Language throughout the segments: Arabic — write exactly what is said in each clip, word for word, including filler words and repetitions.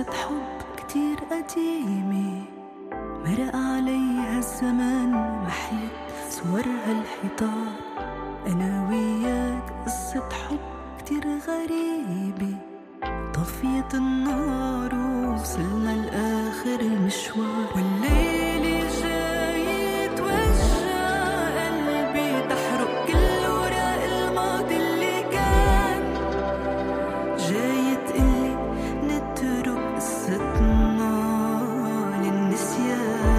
قصة حب كتير قديمة مرق عليها الزمن محيت صورها الحيطان. أنا وياك قصة حب كتير غريبة طفيت النار ووصلنا لآخر المشوار. والليل جاي توجع قلبي تحرق كل وراء الماضي اللي كان. جاي تقلي نترك قصتنا للنسيان.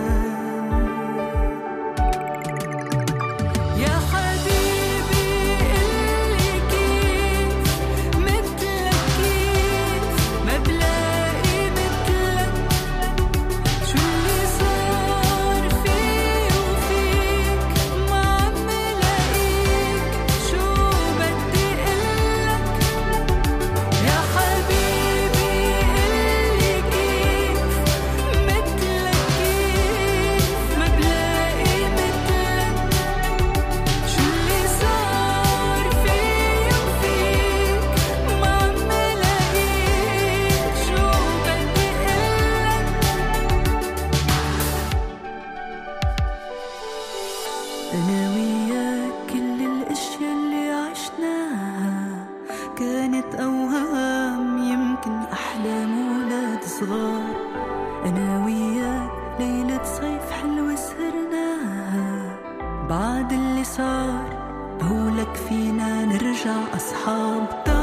يا حبيبي قلي كيف مثلك كيف ما بلاقي مثلك. شو اللي صار فيه وفيك ما عم لاقيك. شو بدي قلك يا حبيبي قلي كيف مثلك كيف ما بلاقي مثلك. شو اللي صار فيه وفيك ما عم لاقيك. شو بدي قلك. أنا وياك كل الأشياء اللي عشناها كانت أوهام يمكن أحلام ولاد صغار. أنا وياك ليلة صيف حلوة سهرناها. بعد اللي صار بقولك فينا نرجع أصحاب.